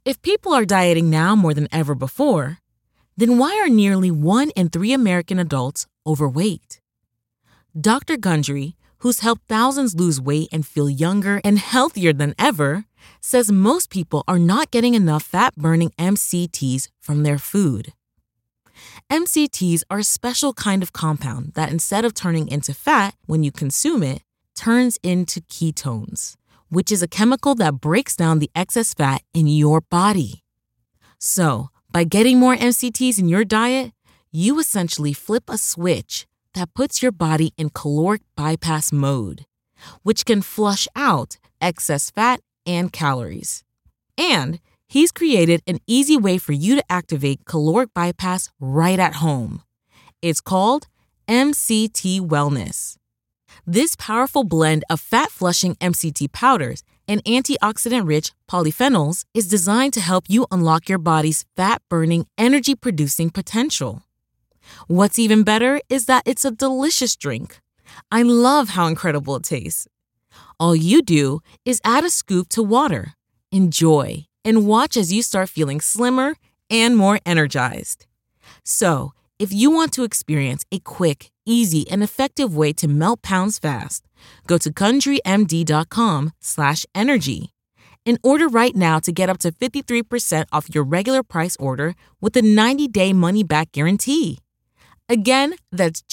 If people are dieting now more than ever before, then why are nearly 1 in 3 American adults overweight? Dr. Gundry, who's helped thousands lose weight and feel younger and healthier than ever, says most people are not getting enough fat-burning MCTs from their food. MCTs are a special kind of compound that instead of turning into fat when you consume it, turns into ketones, which is a chemical that breaks down the excess fat in your body. So, by getting more MCTs in your diet, you essentially flip a switch that puts your body in caloric bypass mode, which can flush out excess fat and calories. And he's created an easy way for you to activate caloric bypass right at home. It's called MCT Wellness. This powerful blend of fat-flushing MCT powders and antioxidant-rich polyphenols is designed to help you unlock your body's fat-burning, energy-producing potential. What's even better is that it's a delicious drink. I love how incredible it tastes. All you do is add a scoop to water, enjoy, and watch as you start feeling slimmer and more energized. So, if you want to experience a quick, easy, and effective way to melt pounds fast, go to GundryMD.com/energy and order right now to get up to 53% off your regular price order with a 90-day money-back guarantee. Again, that's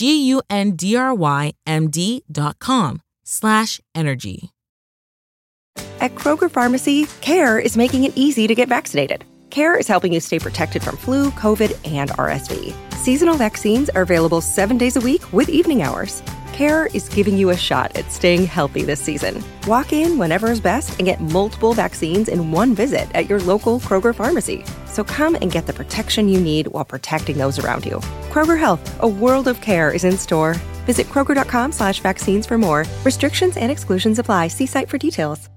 GUNDRYMD.com/energy. At Kroger Pharmacy, CARE is making it easy to get vaccinated. CARE is helping you stay protected from flu, COVID, and RSV. Seasonal vaccines are available 7 days a week with evening hours. CARE is giving you a shot at staying healthy this season. Walk in whenever is best and get multiple vaccines in one visit at your local Kroger Pharmacy. So come and get the protection you need while protecting those around you. Kroger Health, a world of care is in store. Visit Kroger.com/vaccines for more. Restrictions and exclusions apply. See site for details.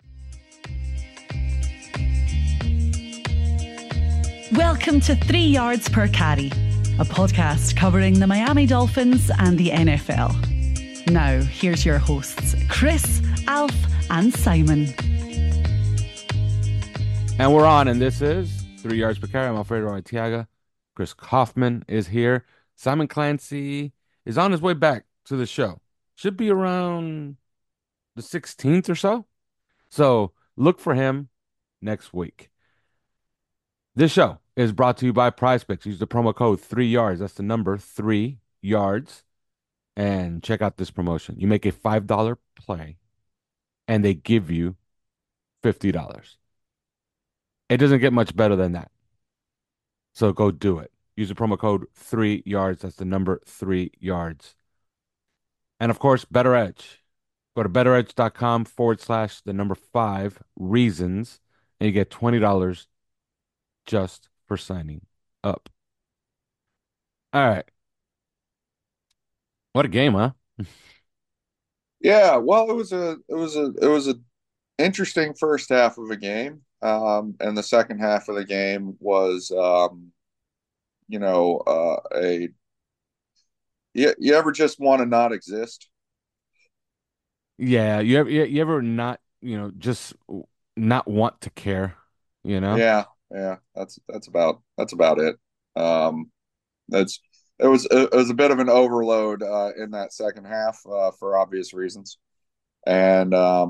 Welcome to 3 Yards Per Carry, a podcast covering the Miami Dolphins and the NFL. Now, here's your hosts, Chris, Alf, and Simon. And we're on, and this is 3 Yards Per Carry. I'm Alfredo Artiaga. Chris Kaufman is here. Simon Clancy is on his way back to the show. Should be around the 16th or so. So look for him next week. This show is brought to you by PrizePicks. Use the promo code 3YARDS. That's the number 3 yards. And check out this promotion. You make a $5 play, and they give you $50. It doesn't get much better than that. So go do it. Use the promo code 3YARDS. That's the number 3 yards. And of course, Better Edge. Go to betteredge.com/5 reasons, and you get $20 just for signing up. All right. What a game, huh? Yeah, well, it was a interesting first half of a game. And the second half of the game was you ever just want to not exist? Yeah, you ever not, just not want to care, Yeah, that's about it. It was a bit of an overload in that second half for obvious reasons, and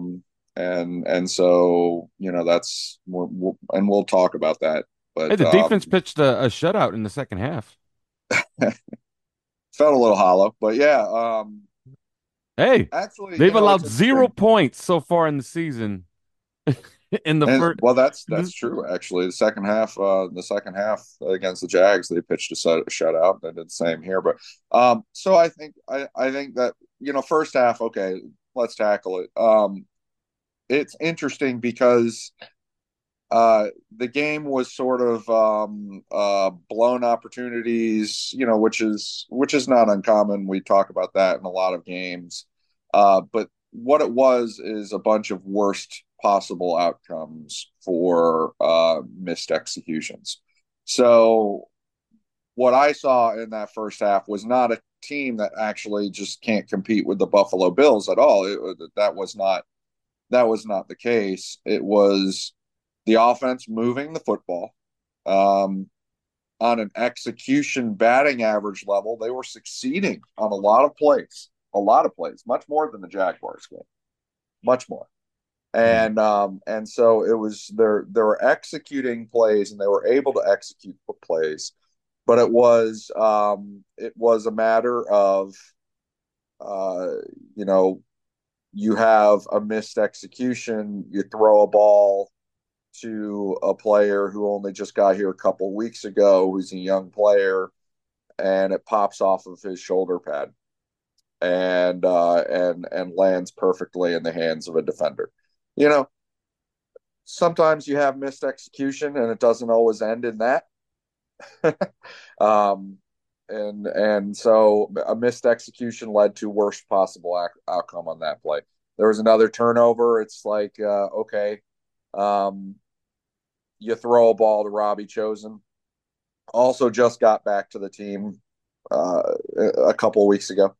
so that's and we'll talk about that. But hey, the defense pitched a shutout in the second half. Felt a little hollow, but yeah. Hey, actually, they've allowed 0 points so far in the season. First, well, that's true. Actually, the second half against the Jags, they pitched a shutout. They did the same here, but so I think that first half, okay, let's tackle it. It's interesting because the game was sort of blown opportunities, which is not uncommon. We talk about that in a lot of games, but what it was is a bunch of worst possible outcomes for missed executions. So what I saw in that first half was not a team that actually just can't compete with the Buffalo Bills at all. That was not the case. It was the offense moving the football. Um, on an execution batting average level, they were succeeding on a lot of plays, much more than the Jaguars game, much more. Mm. And so it was they were executing plays and they were able to execute the plays, but it was a matter of uh, you know you have a missed execution, you throw a ball to a player who only just got here a couple weeks ago, who's a young player, and it pops off of his shoulder pad and lands perfectly in the hands of a defender. You know, sometimes you have missed execution, and it doesn't always end in that. um, and so a missed execution led to worst possible outcome on that play. There was another turnover. It's like okay, um, you throw a ball to Robbie Chosen. Also, just got back to the team a couple of weeks ago,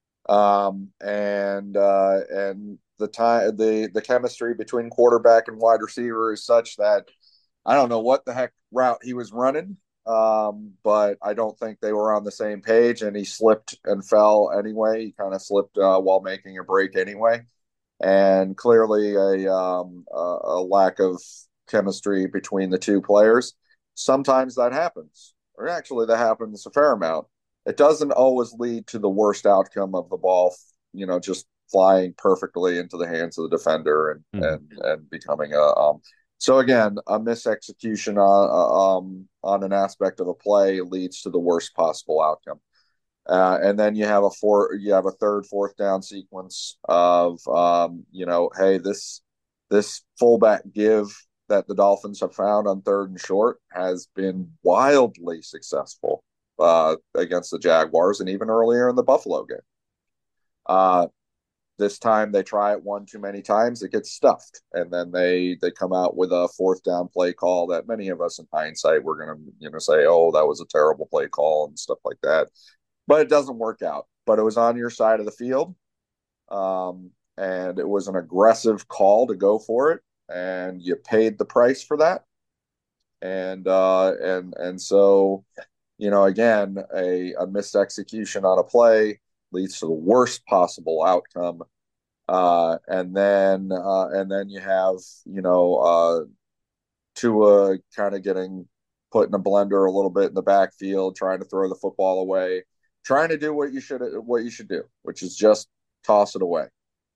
and the chemistry between quarterback and wide receiver is such that I don't know what the heck route he was running, but I don't think they were on the same page, and he slipped and fell anyway. He kind of slipped while making a break anyway, and clearly a lack of chemistry between the two players. Sometimes that happens, or actually that happens a fair amount. It doesn't always lead to the worst outcome of the ball, just flying perfectly into the hands of the defender Mm. and becoming so again, a misexecution on an aspect of a play leads to the worst possible outcome. And then you have a third, fourth down sequence of hey, this fullback give that the Dolphins have found on third and short has been wildly successful against the Jaguars and even earlier in the Buffalo game. Uh, this time they try it one too many times, it gets stuffed, and then they come out with a fourth down play call that many of us in hindsight we're gonna say, oh, that was a terrible play call and stuff like that, but it doesn't work out. But it was on your side of the field, and it was an aggressive call to go for it, and you paid the price for that. And so again, a missed execution on a play leads to the worst possible outcome. And then you have Tua kind of getting put in a blender a little bit in the backfield, trying to throw the football away, trying to do what you should do, which is just toss it away.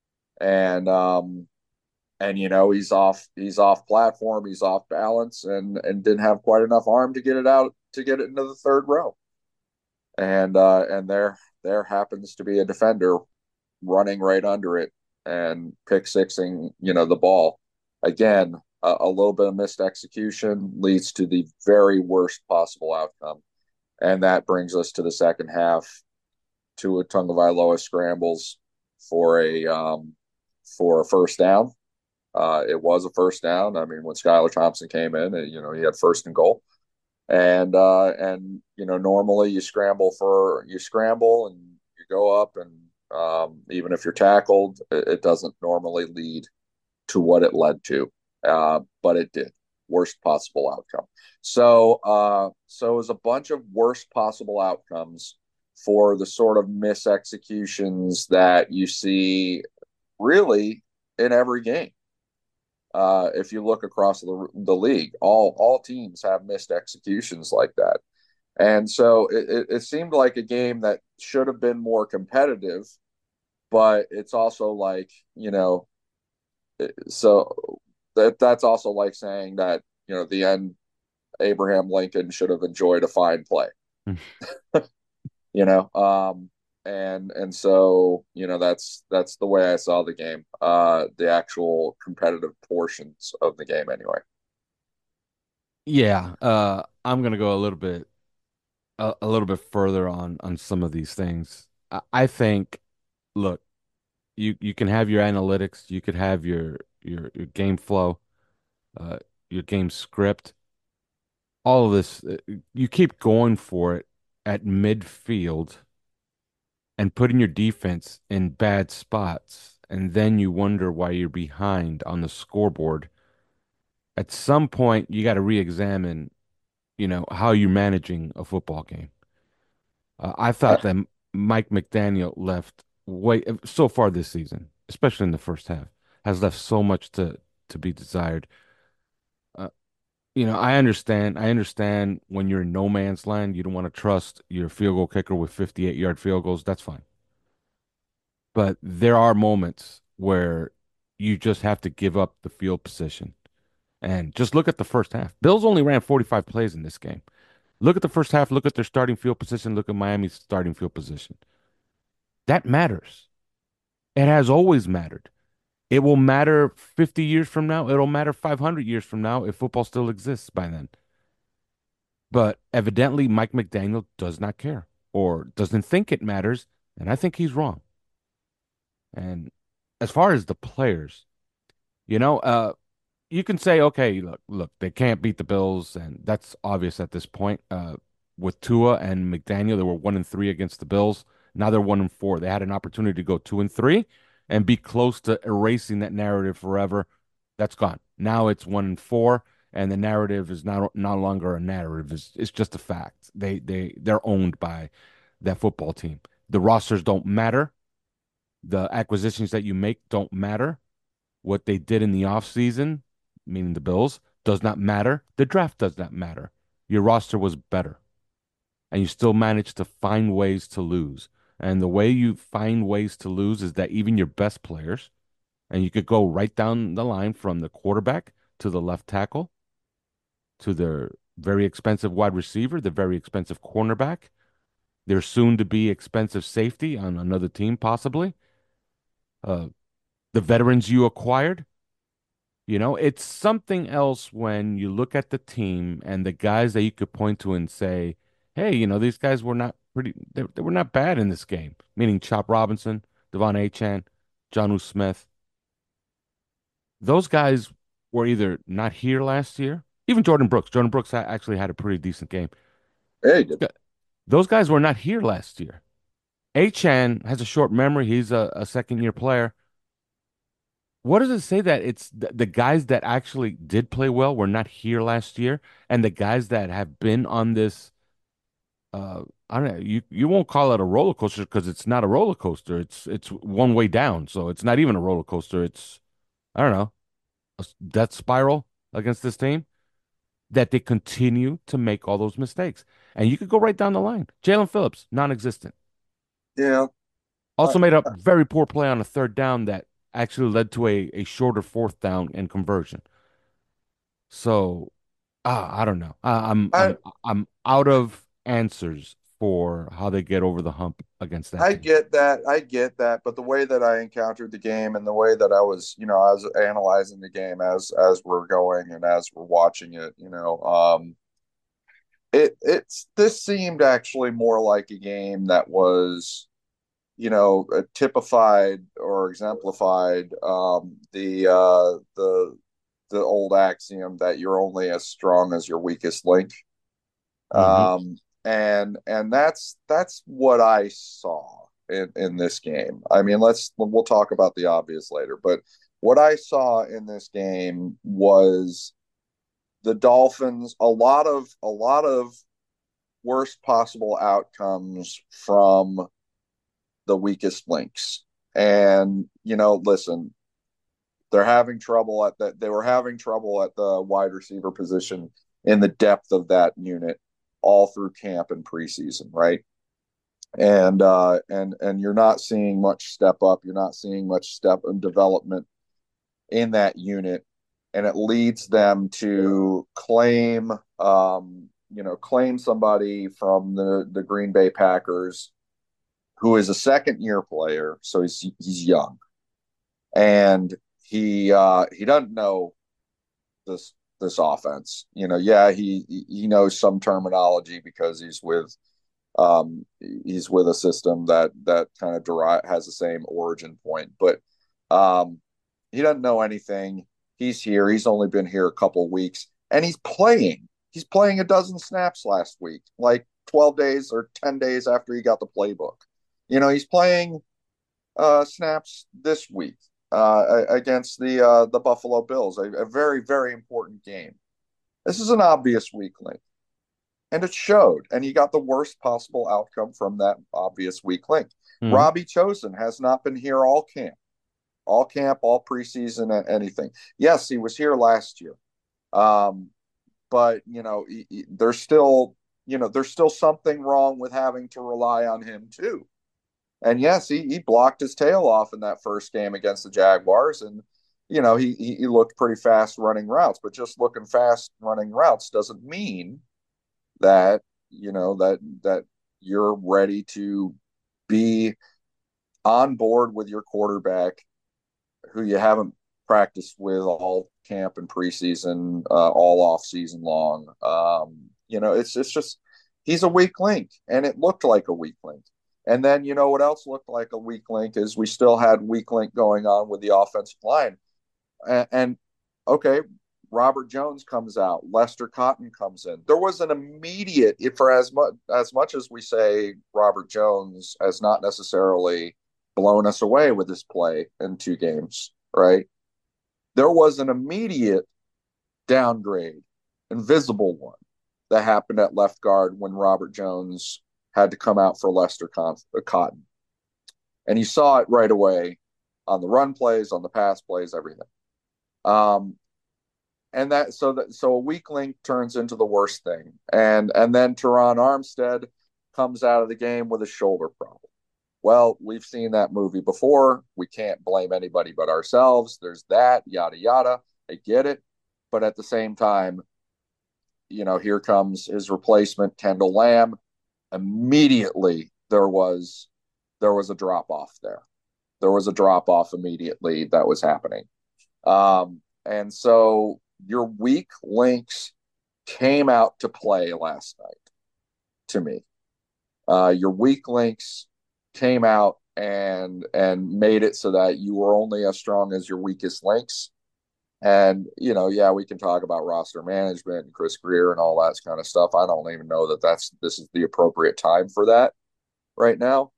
And he's off platform, he's off balance, and didn't have quite enough arm to get it out to get it into the third row. And there happens to be a defender running right under it and pick sixing the ball. Again, a little bit of missed execution leads to the very worst possible outcome. And that brings us to the second half. Tua Tagovailoa scrambles for a first down. It was a first down. I mean, when Skylar Thompson came in, he had first and goal. And normally you scramble and you go up, and even if you're tackled, it doesn't normally lead to what it led to, but it did. Worst possible outcome. So it was a bunch of worst possible outcomes for the sort of misexecutions that you see really in every game. If you look across the league, all teams have missed executions like that. And so it seemed like a game that should have been more competitive, but it's also like, so that's also like saying that, the end, Abraham Lincoln should have enjoyed a fine play, you know? And so, that's the way I saw the game, the actual competitive portions of the game anyway. Yeah, I'm gonna go a little bit further on some of these things. I think, look, you can have your analytics, you could have your game flow, uh, your game script, all of this. You keep going for it at midfield and putting your defense in bad spots, and then you wonder why you're behind on the scoreboard. at some point you got to re-examine, how you're managing a football game. I thought that Mike McDaniel left way so far this season, especially in the first half, has left so much to be desired. Uh, I understand when you're in no man's land, you don't want to trust your field goal kicker with 58-yard field goals. That's fine. But there are moments where you just have to give up the field position. And just look at the first half. Bills only ran 45 plays in this game. Look at the first half, look at their starting field position, look at Miami's starting field position. That matters. It has always mattered. It will matter 50 years from now. It'll matter 500 years from now if football still exists by then. But evidently, Mike McDaniel does not care or doesn't think it matters. And I think he's wrong. And as far as the players, you know, uh, you can say, okay, look, they can't beat the Bills, and that's obvious at this point. With Tua and McDaniel, they were 1-3 against the Bills. Now they're 1-4. They had an opportunity to go 2-3 and be close to erasing that narrative forever. That's gone. Now it's 1-4, and the narrative is not no longer a narrative. It's just a fact. They're owned by that football team. The rosters don't matter. The acquisitions that you make don't matter. What they did in the offseason, meaning the Bills, does not matter. The draft does not matter. Your roster was better, and you still managed to find ways to lose. And the way you find ways to lose is that even your best players, and you could go right down the line from the quarterback to the left tackle to their very expensive wide receiver, the very expensive cornerback, their soon to be expensive safety on another team, possibly, uh, the veterans you acquired. It's something else when you look at the team and the guys that you could point to and say, hey, these guys were not they were not bad in this game, meaning Chop Robinson, Devon Achane, Jonnu Smith. Those guys were either not here last year, even Jordan Brooks. Jordan Brooks actually had a pretty decent game. Hey, good. Those guys were not here last year. Achane has a short memory. He's a second-year player. What does it say that it's the guys that actually did play well were not here last year, and the guys that have been on this, I don't know, you won't call it a roller coaster because it's not a roller coaster. It's one way down, so it's not even a roller coaster. It's, I don't know, a death spiral against this team that they continue to make all those mistakes. And you could go right down the line. Jalen Phillips, non-existent. Yeah. Also made a very poor play on a third down that actually led to a shorter fourth down and conversion. So, I don't know. I'm out of answers for how they get over the hump against that I team. get that. I get that. But the way that I encountered the game and the way that I was analyzing the game as we're going and as we're watching it, it's this seemed actually more like a game that was, typified or exemplified the old axiom that you're only as strong as your weakest link. Hmm. And that's what I saw in this game. I mean, we'll talk about the obvious later, but what I saw in this game was the Dolphins a lot of worst possible outcomes from the weakest links. And listen, they're having trouble at that. They were having trouble at the wide receiver position in the depth of that unit all through camp and preseason, right? And you're not seeing much step up. You're not seeing much step and development in that unit, and it leads them to claim somebody from the Green Bay Packers who is a second year player, so he's young, and he doesn't know this offense. Yeah, he knows some terminology because he's with a system that kind of has the same origin point, but he doesn't know anything. He's here. He's only been here a couple of weeks, and he's playing. He's playing a dozen snaps last week, like 12 days or 10 days after he got the playbook. He's playing snaps this week. against the Buffalo Bills, a very, very important game. This is an obvious weak link, and it showed. And he got the worst possible outcome from that obvious weak link. Mhm. Robbie Chosen has not been here all camp, all preseason, anything. Yes, he was here last year, um, but there's still something wrong with having to rely on him too. And yes, he blocked his tail off in that first game against the Jaguars, and he looked pretty fast running routes. But just looking fast running routes doesn't mean that that you're ready to be on board with your quarterback who you haven't practiced with all camp and preseason, all off season long. It's just he's a weak link, and it looked like a weak link. And then you know what else looked like a weak link is we still had weak link going on with the offensive line. And okay, Robert Jones comes out, Lester Cotton comes in. There was an immediate, for as much as we say Robert Jones has not necessarily blown us away with his play in 2 games, right? There was an immediate downgrade, invisible one, that happened at left guard when Robert Jones had to come out for Cotton. And you saw it right away on the run plays, on the pass plays, everything. Um, and so a weak link turns into the worst thing. And then Teron Armstead comes out of the game with a shoulder problem. Well, we've seen that movie before. We can't blame anybody but ourselves. There's that, yada, yada. I get it. But at the same time, here comes his replacement, Kendall Lamb. Immediately, there was a drop off there. There was a drop off immediately that was happening. And so your weak links came out to play last night to me. Your weak links came out and made it so that you were only as strong as your weakest links. And yeah, we can talk about roster management and Chris Grier and all that kind of stuff. I don't even know that this is the appropriate time for that right now.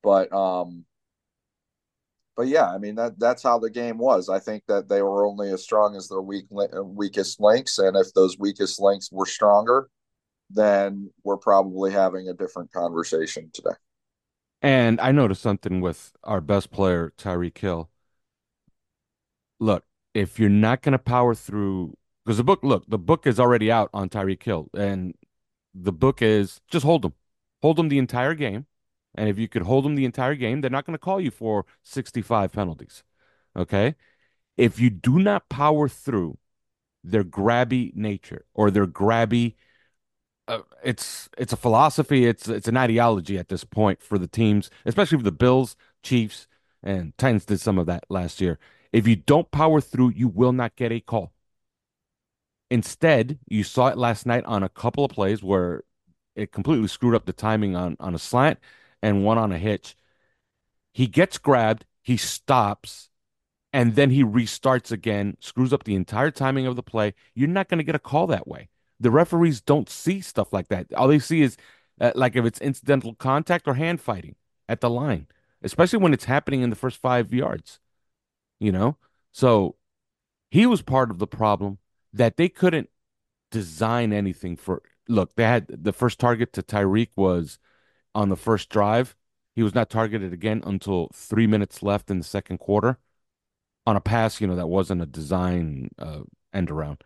But yeah, I mean that's how the game was. I think that they were only as strong as their weakest links, and if those weakest links were stronger, then we're probably having a different conversation today. And I noticed something with our best player, Tyreek Hill. Look, if you're not going to power through, because the book is already out on Tyreek Hill, and the book is just hold him the entire game. And if you could hold him the entire game, they're not going to call you for 65 penalties. Okay. If you do not power through their grabby nature or their grabby, it's a philosophy, it's an ideology at this point for the teams, especially for the Bills, Chiefs, and Titans did some of that last year. If you don't power through, you will not get a call. Instead, you saw it last night on a couple of plays where it completely screwed up the timing on a slant and one on a hitch. He gets grabbed, he stops, and then he restarts again, screws up the entire timing of the play. You're not going to get a call that way. The referees don't see stuff like that. All they see is like if it's incidental contact or hand fighting at the line, especially when it's happening in the first 5 yards, you know? So he was part of the problem that they couldn't design anything for. Look, they had the first target to Tyreek was on the first drive. He was not targeted again until 3 minutes left in the second quarter on a pass, that wasn't a design end around.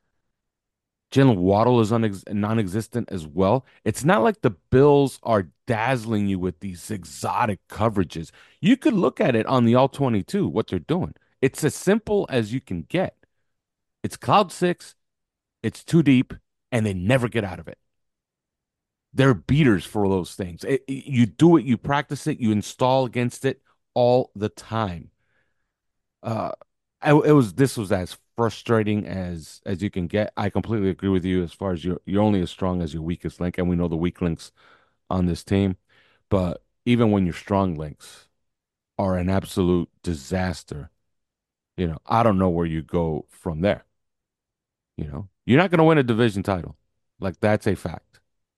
Jalen Waddle is non-existent as well. It's not like the Bills are dazzling you with these exotic coverages. You could look at it on the All-22, what they're doing. It's as simple as you can get. It's cloud six, it's too deep, and they never get out of it. They're beaters for those things. You do it, you practice it, you install against it all the time. Uh, this was as frustrating as you can get. I completely agree with you as far as you're only as strong as your weakest link, and we know the weak links on this team. But even when your strong links are an absolute disaster, I don't know where you go from there. You're not going to win a division title. Like that's a fact.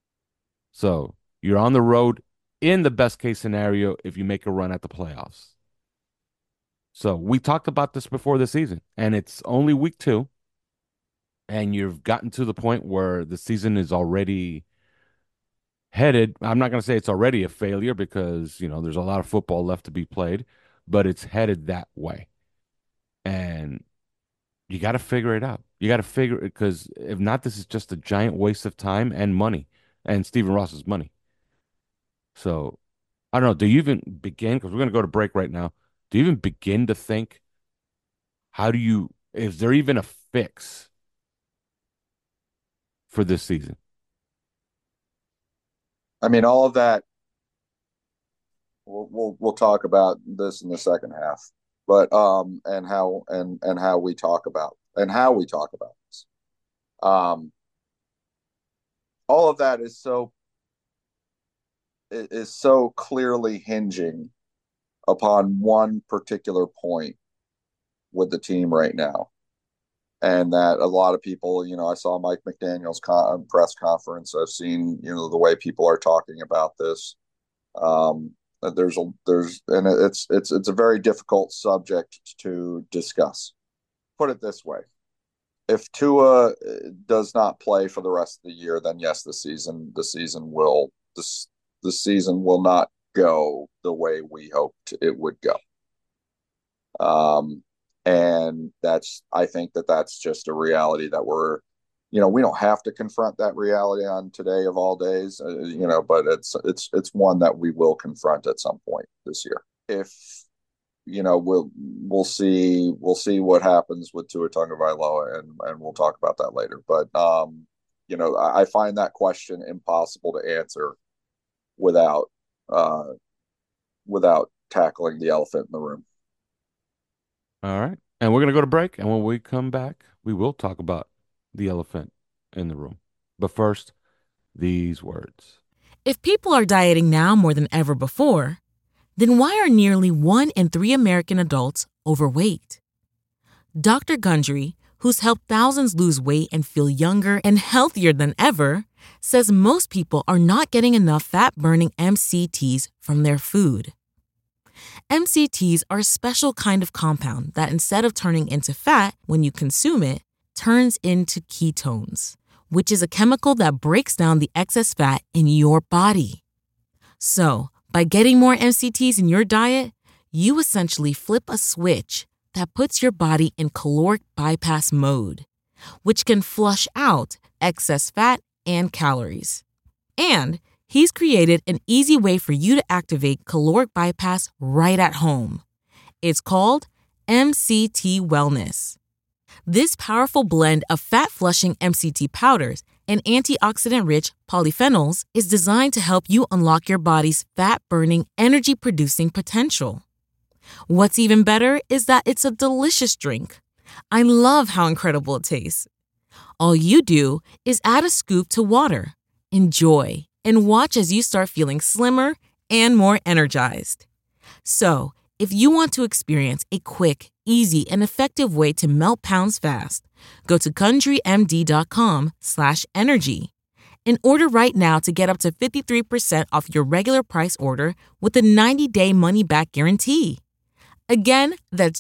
So you're on the road in the best case scenario if you make a run at the playoffs. So we talked about this before the season, and it's only week 2, and you've gotten to the point where the season is already headed. I'm not going to say it's already a failure because, there's a lot of football left to be played, but it's headed that way. And you got to figure it out. You got to figure it, because if not, this is just a giant waste of time and money, and Stephen Ross's money. So I don't know. Do you even begin? Because we're going to go to break right now. Do you even begin to think, is there even a fix for this season? I mean, all of that. We'll talk about this in the second half, but and how we talk about this. All of that is so clearly hinging upon one particular point with the team right now. And that a lot of people, I saw Mike McDaniel's press conference. I've seen, the way people are talking about this. It's a very difficult subject to discuss. Put it this way: if Tua does not play for the rest of the year, then yes, the season will not go the way we hoped it would go. And I think that's just a reality that we don't have to confront that reality on today of all days, but it's one that we will confront at some point this year. If, we'll see what happens with Tua Tagovailoa, and we'll talk about that later. But, I find that question impossible to answer without tackling the elephant in the room. All right. And we're going to go to break. And when we come back, we will talk about the elephant in the room. But first, these words. If people are dieting now more than ever before, then why are nearly 1 in 3 American adults overweight? Dr. Gundry, who's helped thousands lose weight and feel younger and healthier than ever, says most people are not getting enough fat-burning MCTs from their food. MCTs are a special kind of compound that, instead of turning into fat when you consume it, turns into ketones, which is a chemical that breaks down the excess fat in your body. So, by getting more MCTs in your diet, you essentially flip a switch that puts your body in caloric bypass mode, which can flush out excess fat and calories. And he's created an easy way for you to activate caloric bypass right at home. It's called MCT Wellness. This powerful blend of fat-flushing MCT powders and antioxidant-rich polyphenols is designed to help you unlock your body's fat-burning, energy-producing potential. What's even better is that it's a delicious drink. I love how incredible it tastes. All you do is add a scoop to water, enjoy, and watch as you start feeling slimmer and more energized. So, if you want to experience a quick, easy, and effective way to melt pounds fast, go to GundryMD.com/energy and order right now to get up to 53% off your regular price order with a 90-day money-back guarantee. Again, that's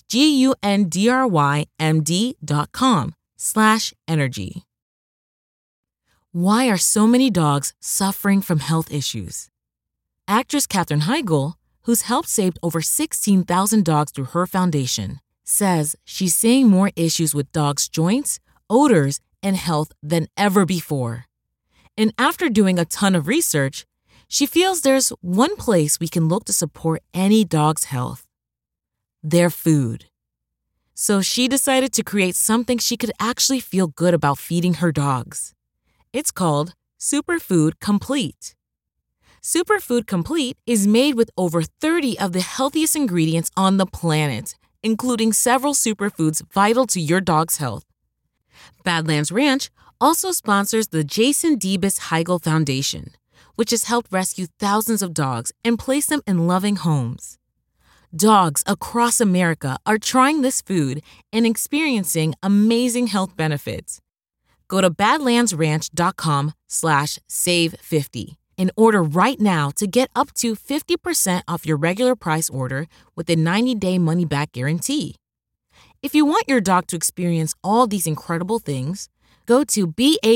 GUNDRYMD.com/energy. Why are so many dogs suffering from health issues? Actress Katherine Heigl, who's helped save over 16,000 dogs through her foundation, says she's seeing more issues with dogs' joints, odors, and health than ever before. And after doing a ton of research, she feels there's one place we can look to support any dog's health: their food. So she decided to create something she could actually feel good about feeding her dogs. It's called Superfood Complete. Superfood Complete is made with over 30 of the healthiest ingredients on the planet, including several superfoods vital to your dog's health. Badlands Ranch also sponsors the Jason Debus Heigl Foundation, which has helped rescue thousands of dogs and place them in loving homes. Dogs across America are trying this food and experiencing amazing health benefits. Go to badlandsranch.com/save50 and order right now to get up to 50% off your regular price order with a 90-day money-back guarantee. If you want your dog to experience all these incredible things, go to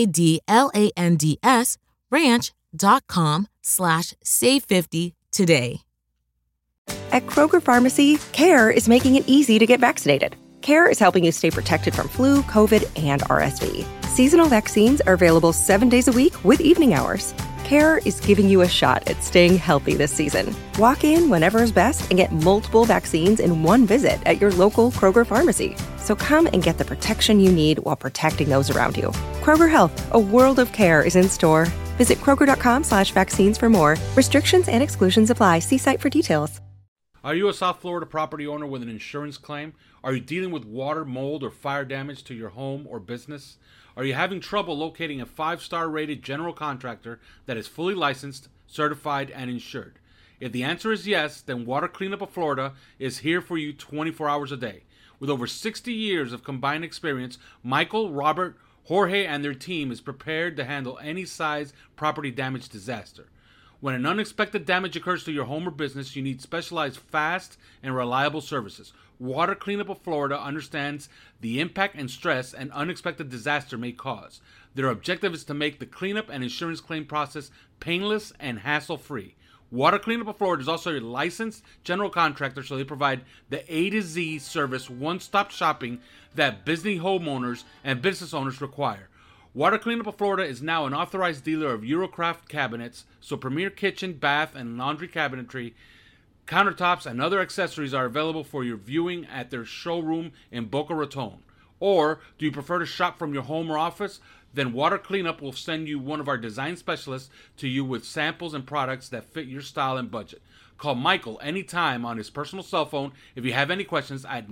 BADLANDSranch.com/save50 today. At Kroger Pharmacy, CARE is making it easy to get vaccinated. CARE is helping you stay protected from flu, COVID, and RSV. Seasonal vaccines are available 7 days a week with evening hours. CARE is giving you a shot at staying healthy this season. Walk in whenever is best and get multiple vaccines in one visit at your local Kroger Pharmacy. So come and get the protection you need while protecting those around you. Kroger Health, a world of care is in store. Visit Kroger.com/vaccines for more. Restrictions and exclusions apply. See site for details. Are you a South Florida property owner with an insurance claim? Are you dealing with water, mold, or fire damage to your home or business? Are you having trouble locating a 5-star rated general contractor that is fully licensed, certified, and insured? If the answer is yes, then Water Cleanup of Florida is here for you 24 hours a day. With over 60 years of combined experience, Michael, Robert, Jorge, and their team is prepared to handle any size property damage disaster. When an unexpected damage occurs to your home or business, you need specialized, fast, and reliable services. Water Cleanup of Florida understands the impact and stress an unexpected disaster may cause. Their objective is to make the cleanup and insurance claim process painless and hassle-free. Water Cleanup of Florida is also a licensed general contractor, so they provide the A to Z service, one-stop shopping that busy homeowners and business owners require. Water Cleanup of Florida is now an authorized dealer of Eurocraft cabinets, so premier kitchen, bath, and laundry cabinetry, countertops, and other accessories are available for your viewing at their showroom in Boca Raton. Or, do you prefer to shop from your home or office? Then Water Cleanup will send you one of our design specialists to you with samples and products that fit your style and budget. Call Michael anytime on his personal cell phone if you have any questions at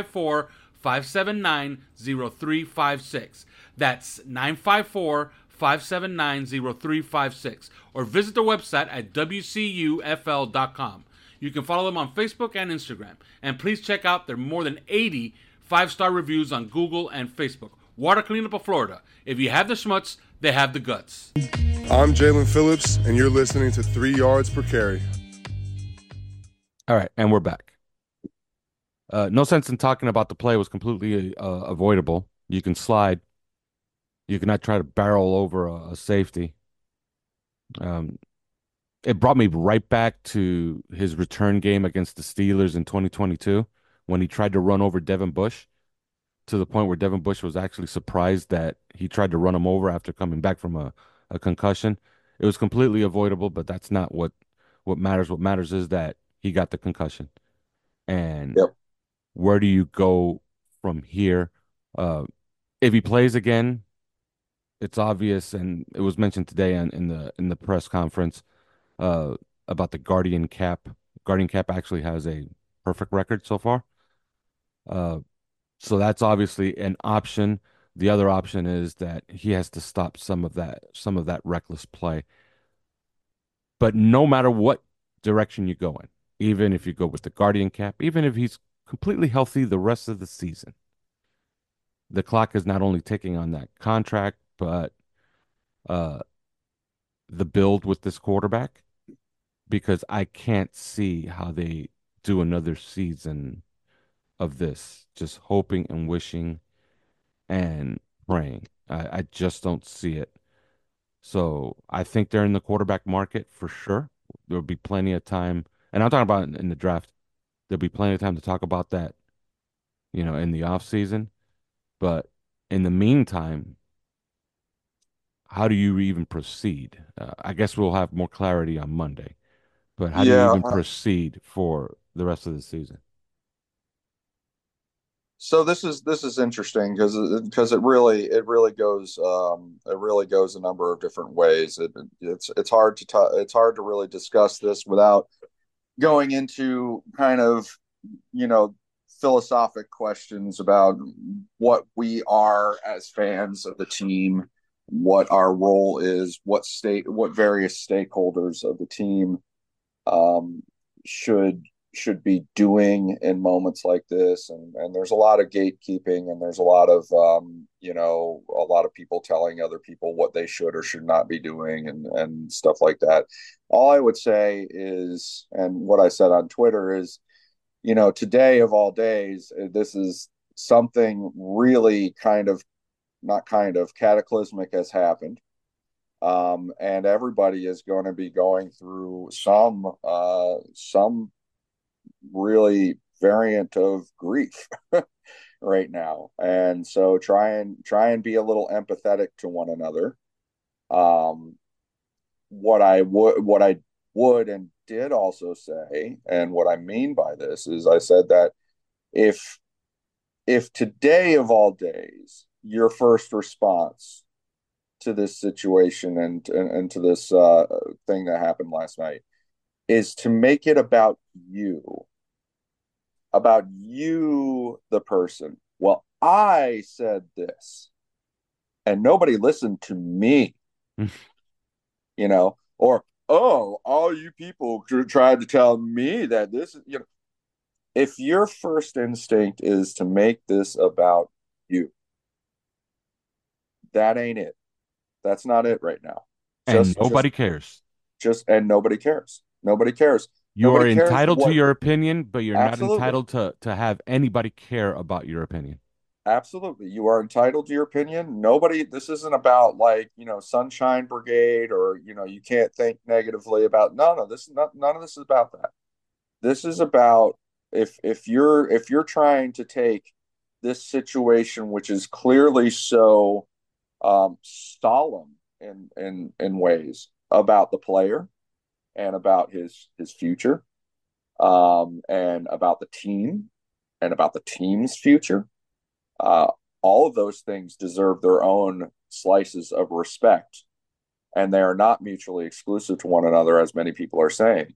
954-579-0356. That's 954-579-0356. Or visit their website at wcufl.com. You can follow them on Facebook and Instagram. And please check out their more than 80 5-star reviews on Google and Facebook. Water Cleanup of Florida. If you have the schmutz, they have the guts. I'm Jalen Phillips, and you're listening to 3 Yards Per Carry. All right, and we're back. No sense in talking about the play was completely avoidable. You can slide. You cannot try to barrel over a safety. It brought me right back to his return game against the Steelers in 2022 when he tried to run over Devin Bush to the point where Devin Bush was actually surprised that he tried to run him over after coming back from a concussion. It was completely avoidable, but that's not what matters. What matters is that he got the concussion. And where do you go from here? If he plays again, it's obvious, and it was mentioned today in the press conference about the Guardian Cap. Guardian Cap actually has a perfect record so far. So that's obviously an option. The other option is that he has to stop some of that reckless play. But no matter what direction you go in, even if you go with the Guardian Cap, even if he's completely healthy the rest of the season, the clock is not only ticking on that contract, but the build with this quarterback, because I can't see how they do another season of this, just hoping and wishing and praying. I just don't see it. So I think they're in the quarterback market for sure. There'll be plenty of time, and I'm talking about in the draft. There'll be plenty of time to talk about that, in the off season. But in the meantime, how do you even proceed? I guess we'll have more clarity on Monday. But how do you even proceed for the rest of the season? So this is interesting because it really goes a number of different ways. It's hard to really discuss this without going into kind of philosophic questions about what we are as fans of the team, what our role is, what various stakeholders of the team should be doing in moments like this. And there's a lot of gatekeeping, and there's a lot of a lot of people telling other people what they should or should not be doing, and stuff like that. All I would say is, and what I said on Twitter is, today of all days, this is something really not cataclysmic has happened. And everybody is going to be going through some really variant of grief right now. And so try and be a little empathetic to one another. What I would and did also say, and what I mean by this is, I said that if today of all days, your first response to this situation and to this thing that happened last night is to make it about you, the person. Well, I said this and nobody listened to me, or, oh, all you people tried to tell me that this is, if your first instinct is to make this about you, that ain't it. That's not it right now. And nobody cares. And nobody cares. Nobody cares. You Nobody are cares entitled to your opinion, but you're Absolutely. not entitled to have anybody care about your opinion. Absolutely. You are entitled to your opinion. This isn't about Sunshine Brigade, or, you can't think negatively about, no, none of this is about that. This is about, if you're trying to take this situation, which is clearly so solemn in ways, about the player and about his future, and about the team and about the team's future. All of those things deserve their own slices of respect, and they are not mutually exclusive to one another, as many people are saying.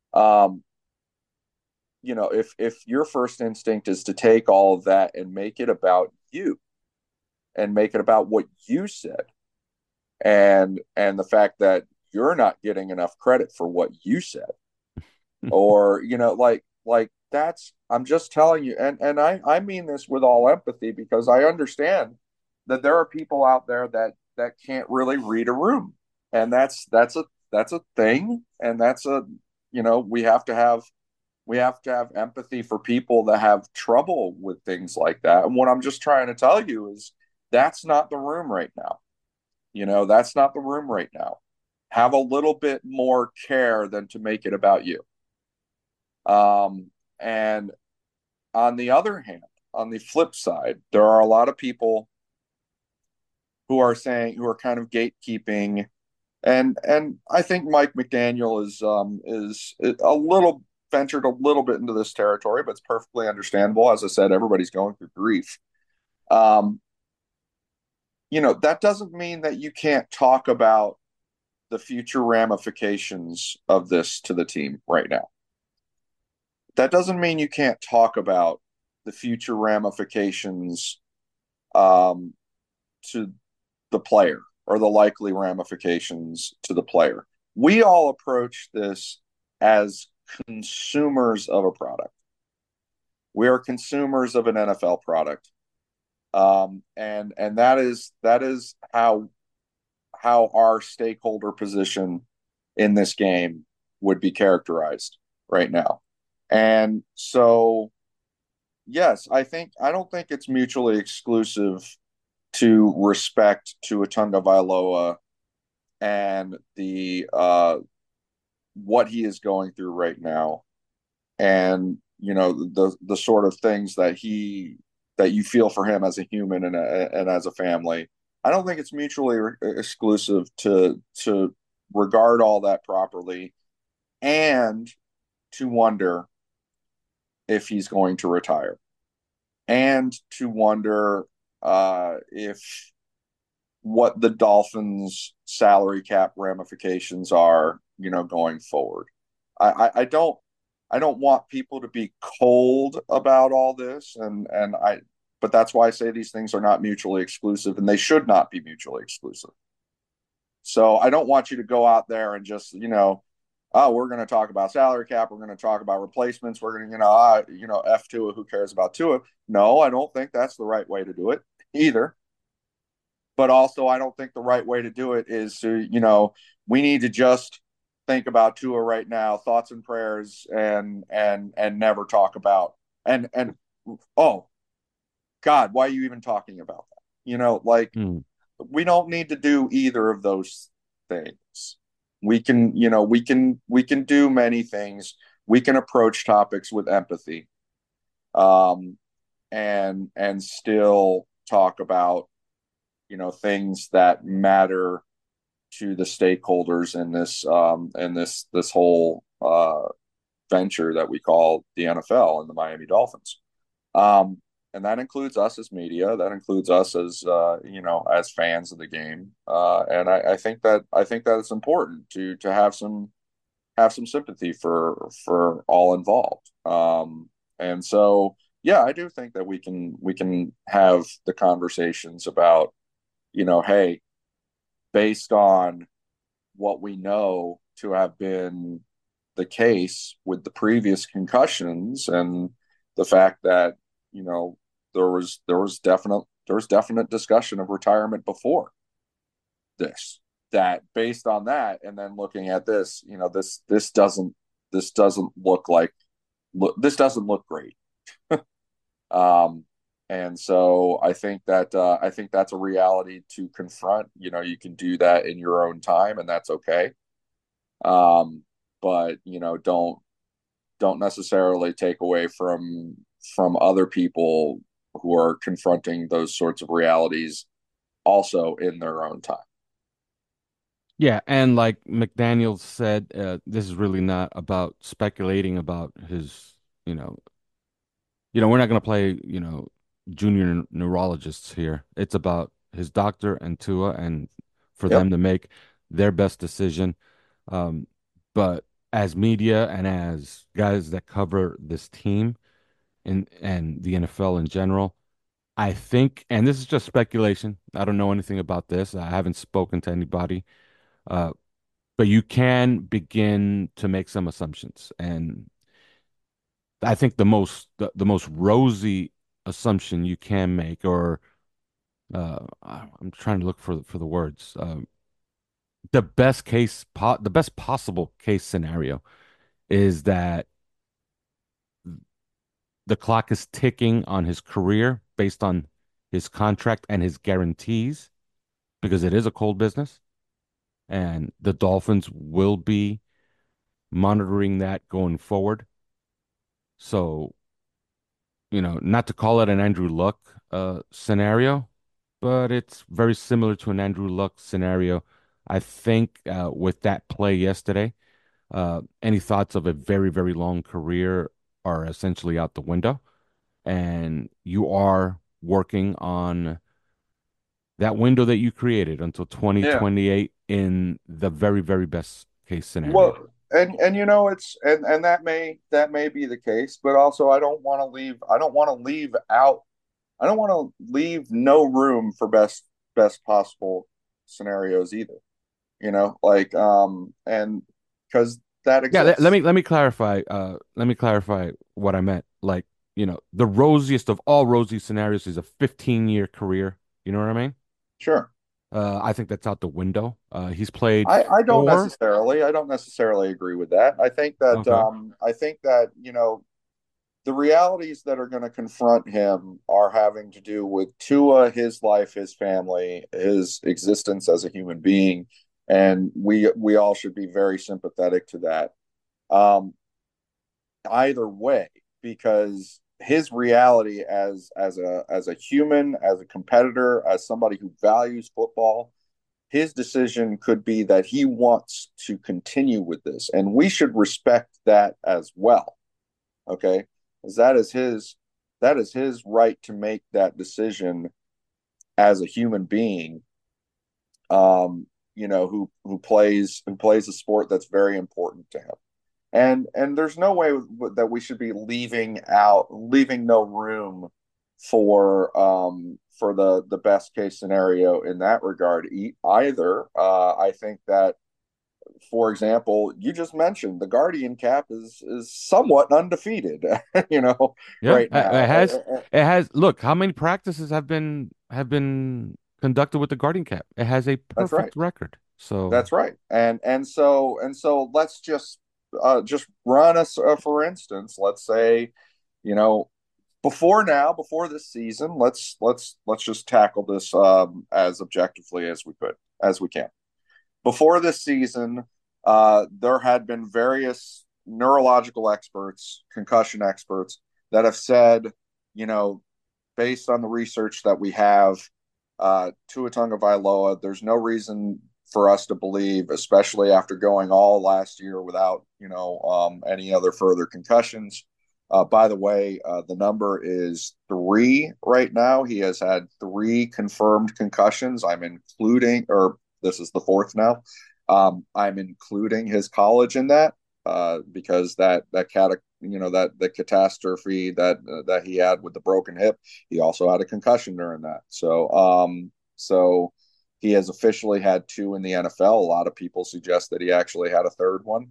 If your first instinct is to take all of that and make it about you, and make it about what you said, and the fact that you're not getting enough credit for what you said, or like that's, I'm just telling you, and I mean this with all empathy, because I understand that there are people out there that can't really read a room, and that's a thing, and we have to have empathy for people that have trouble with things like that. And what I'm just trying to tell you is, that's not the room right now. That's not the room right now. Have a little bit more care than to make it about you. And on the other hand, on the flip side, there are a lot of people who are kind of gatekeeping, and I think Mike McDaniel is a little ventured a little bit into this territory, but it's perfectly understandable. As I said, everybody's going through grief. That doesn't mean that you can't talk about the future ramifications of this to the team right now. That doesn't mean you can't talk about the future ramifications to the player, or the likely ramifications to the player. We all approach this as consumers of a product. We are consumers of an NFL product. And that is how our stakeholder position in this game would be characterized right now. And so, yes, I don't think it's mutually exclusive to respect Tua Tagovailoa and the what he is going through right now, and the sort of things that you feel for him as a human and as a family. I don't think it's mutually exclusive to regard all that properly, and to wonder if he's going to retire, and to wonder if what the Dolphins' salary cap ramifications are, going forward. I don't want people to be cold about all this, but that's why I say these things are not mutually exclusive, and they should not be mutually exclusive. So I don't want you to go out there and just, oh, we're going to talk about salary cap, we're going to talk about replacements, we're going to, F Tua, who cares about Tua? No, I don't think that's the right way to do it either. But also, I don't think the right way to do it is to, we need to just think about Tua right now, thoughts and prayers, and never talk about and oh God, why are you even talking about that? We don't need to do either of those things. We can, we can do many things. We can approach topics with empathy, and still talk about, things that matter to the stakeholders in this whole venture that we call the NFL and the Miami Dolphins. And that includes us as media. That includes us as as fans of the game. And I think that it's important to have some sympathy for all involved. And so, yeah, I do think that we can have the conversations about, hey, based on what we know to have been the case with the previous concussions and the fact that, there was definite discussion of retirement before this, that based on that, and then looking at this, this doesn't look great. And so I think that's a reality to confront. You can do that in your own time, and that's okay. But don't necessarily take away from other people who are confronting those sorts of realities also in their own time. Yeah, and like McDaniel said, this is really not about speculating about his, we're not going to play, junior neurologists here. It's about his doctor and Tua, and for them to make their best decision. But as media and as guys that cover this team and the NFL in general, I think, and this is just speculation, I don't know anything about this. I haven't spoken to anybody, but you can begin to make some assumptions. And I think the most rosy assumption you can make, or I'm trying to look for the words, the best possible case scenario is that the clock is ticking on his career based on his contract and his guarantees, because it is a cold business, and the Dolphins will be monitoring that going forward. So, not to call it an Andrew Luck scenario, but it's very similar to an Andrew Luck scenario. I think with that play yesterday, any thoughts of a very, very long career are essentially out the window, and you are working on that window that you created until 2028 in the very, very best case scenario. Well, and it's and that may be the case, but also I don't want to leave no room for best possible scenarios either. And because that exists. Yeah, let me clarify. Let me clarify what I meant. Like, the rosiest of all rosy scenarios is a 15-year career. You know what I mean? Sure. I think that's out the window. He's played. I don't four. necessarily agree with that. I think that the realities that are going to confront him are having to do with Tua, his life, his family, his existence as a human being, and we all should be very sympathetic to that. Either way, because his reality as a human, as a competitor, as somebody who values football, his decision could be that he wants to continue with this, and we should respect that as well. Okay, because that is his right to make that decision as a human being. Who plays a sport that's very important to him. And there's no way that we should be leaving no room for the best case scenario in that regard either. I think that for example, you just mentioned the Guardian cap is somewhat undefeated, you know, Yeah, right now. it has. Look, how many practices have been conducted with the Guardian Cap? It has a That's right. perfect record. So That's right. And so just run us for instance. Let's say, you know, before this season, let's just tackle this as objectively as we can. Before this season, there had been various neurological experts, concussion experts, that have said, you know, based on the research that we have, Tua Tagovailoa, there's no reason for us to believe, especially after going all last year without, any other further concussions. By the way, the number is 3 right now. He has had 3 confirmed concussions. I'm including, or this is the 4th now. I'm including his college in that because that the catastrophe that he had with the broken hip, he also had a concussion during that. So he has officially had 2 in the NFL. A lot of people suggest that he actually had a third one.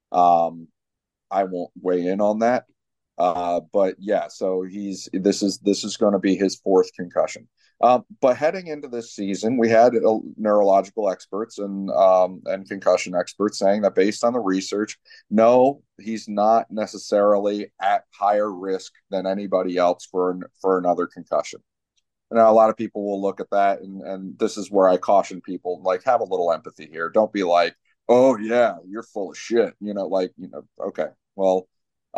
I won't weigh in on that. But yeah, so this is going to be his 4th concussion. But heading into this season, we had neurological experts and concussion experts saying that based on the research, no, he's not necessarily at higher risk than anybody else for another concussion. Now, a lot of people will look at that, and this is where I caution people, like, have a little empathy here. Don't be like, oh yeah, you're full of shit. Okay, well,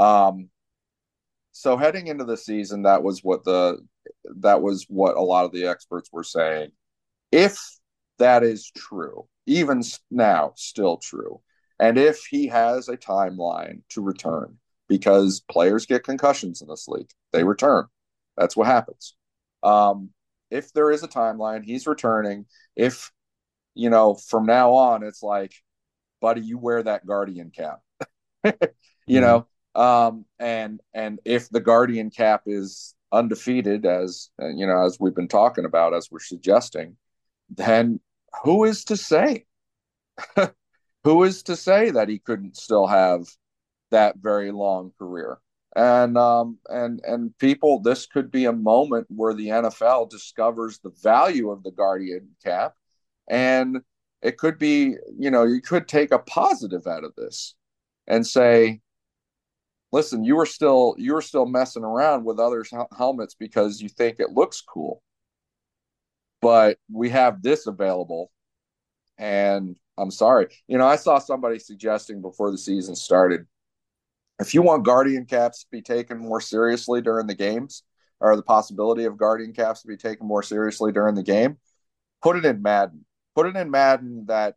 so heading into the season, that was what a lot of the experts were saying. If that is true, even now, still true, and if he has a timeline to return, because players get concussions in this league, they return. That's what happens. If there is a timeline, he's returning. If, from now on, it's like, buddy, you wear that Guardian cap, you know. And if the Guardian cap is undefeated, as we've been talking about, as we're suggesting, then who is to say? Who is to say that he couldn't still have that very long career? And people, this could be a moment where the NFL discovers the value of the Guardian cap, and it could be, you could take a positive out of this and say, listen, you were still messing around with others' helmets because you think it looks cool, but we have this available, and I'm sorry. I saw somebody suggesting before the season started, if you want Guardian caps to be taken more seriously during the games, or the possibility of Guardian caps to be taken more seriously during the game, put it in Madden. Put it in Madden that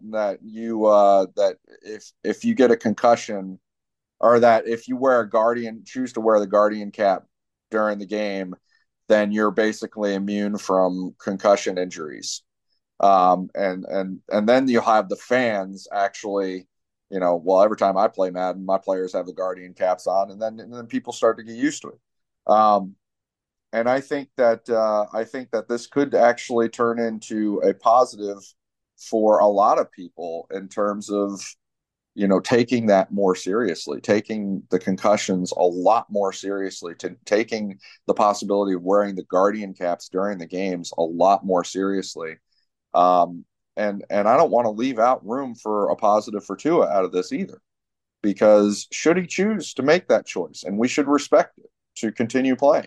if you get a concussion, or that if you choose to wear the Guardian cap during the game, then you're basically immune from concussion injuries. And then you'll have the fans actually, every time I play Madden, my players have the Guardian caps on, and then people start to get used to it. And I think that this could actually turn into a positive for a lot of people in terms of, taking that more seriously, taking the concussions a lot more seriously, taking the possibility of wearing the Guardian caps during the games a lot more seriously. And I don't want to leave out room for a positive for Tua out of this either, because should he choose to make that choice, and we should respect it, to continue playing,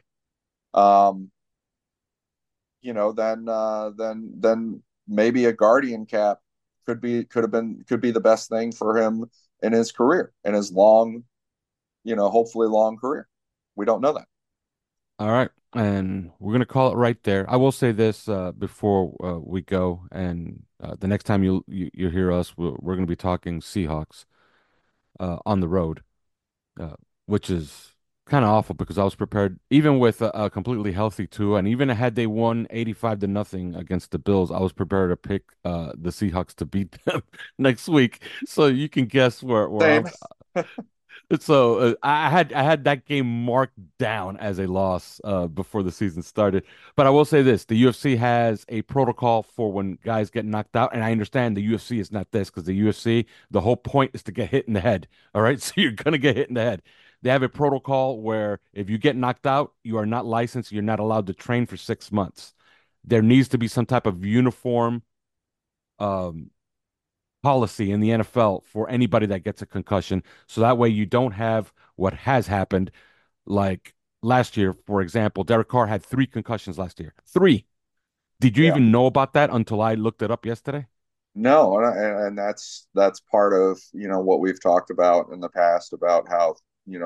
then maybe a Guardian cap could be the best thing for him in his career, in his long, hopefully long career. We don't know that. all right, and we're gonna call it right there. I will say this before we go, and the next time you hear us, we're gonna be talking Seahawks on the road, which is kind of awful because I was prepared, even with a completely healthy Tua, and even had they won 85-0 against the Bills, I was prepared to pick the Seahawks to beat them next week. So you can guess where Same. So I had that game marked down as a loss before the season started. But I will say this: the UFC has a protocol for when guys get knocked out, and I understand the UFC is not this because the UFC, the whole point is to get hit in the head. All right, so you're gonna get hit in the head. They have a protocol where if you get knocked out, you are not licensed. You're not allowed to train for 6 months. There needs to be some type of uniform um, policy in the NFL for anybody that gets a concussion. So that way you don't have what has happened. Like last year, for example, Derek Carr had 3 concussions last year. 3. Did you Yeah. even know about that until I looked it up yesterday? No, and that's part of, what we've talked about in the past about how,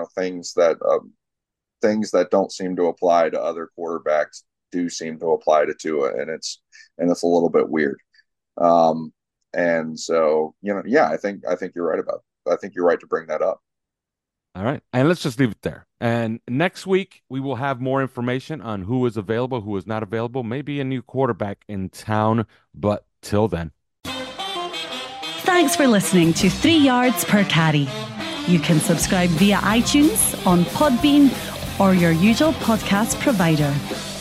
things that don't seem to apply to other quarterbacks do seem to apply to Tua, and it's a little bit weird. And so, yeah, I think you're right I think you're right to bring that up. All right. And let's just leave it there. And next week, we will have more information on who is available, who is not available, maybe a new quarterback in town. But till then. Thanks for listening to 3 Yards Per Carry. You can subscribe via iTunes, on Podbean, or your usual podcast provider.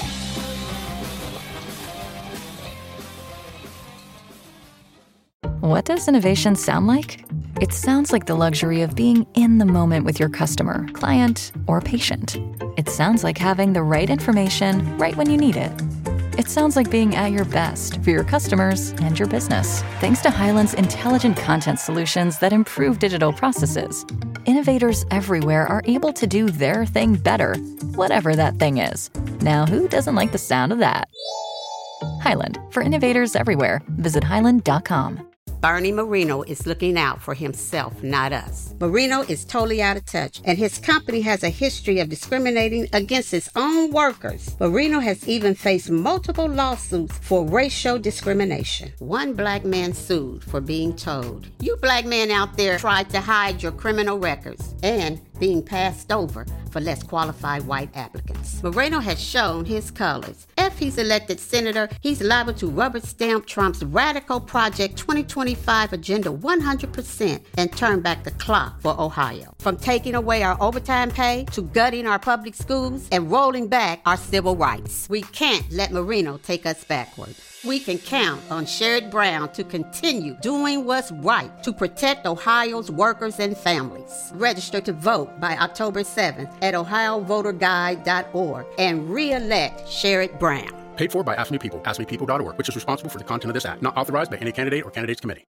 What does innovation sound like? It sounds like the luxury of being in the moment with your customer, client, or patient. It sounds like having the right information right when you need it. It sounds like being at your best for your customers and your business, thanks to Hyland's intelligent content solutions that improve digital processes. Innovators everywhere are able to do their thing better, whatever that thing is. Now, who doesn't like the sound of that? Hyland, for innovators everywhere. Visit hyland.com. Bernie Marino is looking out for himself, not us. Marino is totally out of touch, and his company has a history of discriminating against its own workers. Marino has even faced multiple lawsuits for racial discrimination. One black man sued for being told, "You black men out there tried to hide your criminal records," and being passed over for less qualified white applicants. Moreno has shown his colors. If he's elected senator, he's liable to rubber stamp Trump's radical Project 2025 agenda 100% and turn back the clock for Ohio. From taking away our overtime pay to gutting our public schools and rolling back our civil rights. We can't let Marino take us backward. We can count on Sherrod Brown to continue doing what's right to protect Ohio's workers and families. Register to vote by October 7th at ohiovoterguide.org and re-elect Sherrod Brown. Paid for by Ask Me People, askmepeople.org, which is responsible for the content of this act. Not authorized by any candidate or candidates committee.